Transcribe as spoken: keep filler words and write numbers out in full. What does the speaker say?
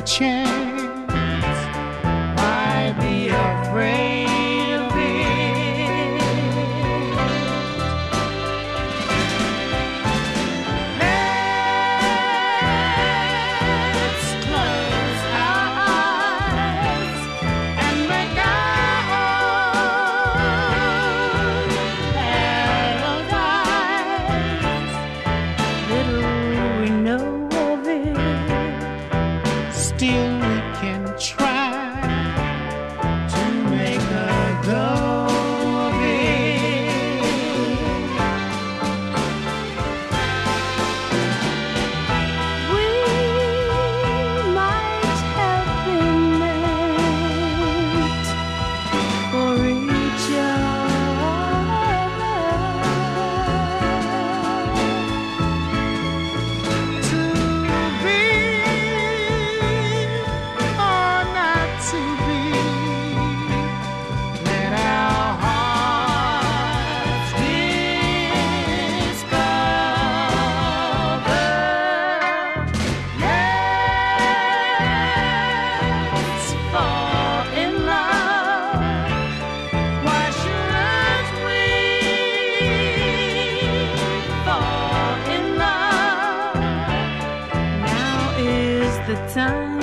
chance. Why be afraid of it? Let's close our eyes and make our own paradise. Little we know of it, still we can try to make a go of it. We might have been meant for each other, to be or not to be. Let our hearts discover. Let's fall in love. Why shouldn't we fall in love? Now is the time